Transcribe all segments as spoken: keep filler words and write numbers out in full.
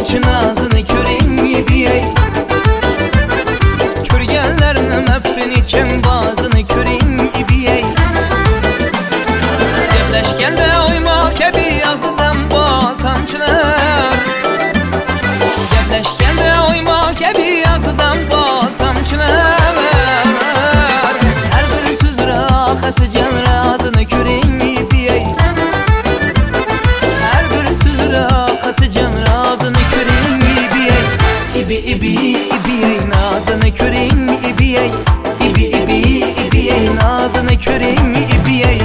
için ağzını köreyim ibiyey. Körgenlerini meftin etken bazını köreyim ibiyey. Devleşkende oyma kebi yazıdan bal tamçılar. Devleşkende oyma kebi yazıdan bal tamçılar. Her bir söz rahatı can razını köreyim ibiyey. Her bir söz rahatı can razını köreyim ibiyey. İbi ibi ibiyey nazını köreyim ibiyey. İbi ibi ibiyey nazını köreyim ibiyey.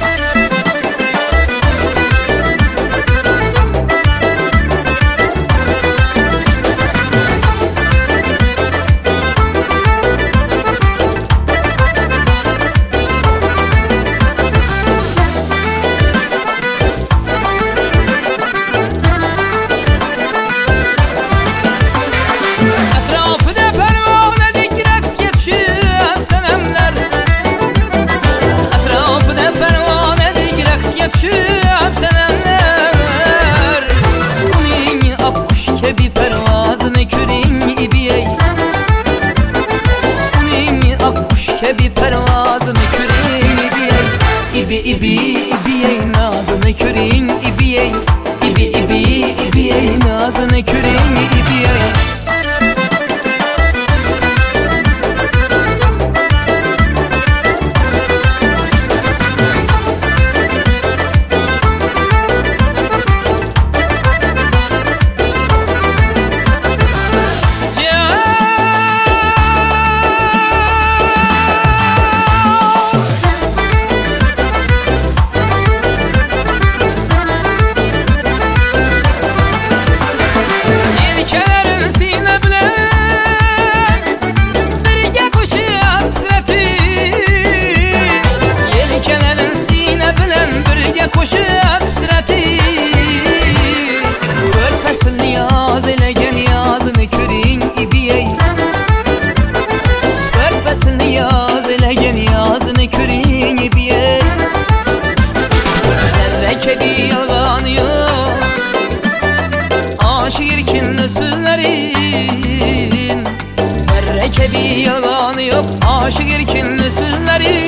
Bir pervazını köreyim ibiyey. Unin akkuş kebi pervazını köreyim ibiyey. İbi ibi ibiyey nazını köreyim ibiyey. İbi ibi ibiyey nazını köreyim ibiyey. Şirkinli sözlerin zerre kebi yalanı yok. Aşık erkinli sözlerin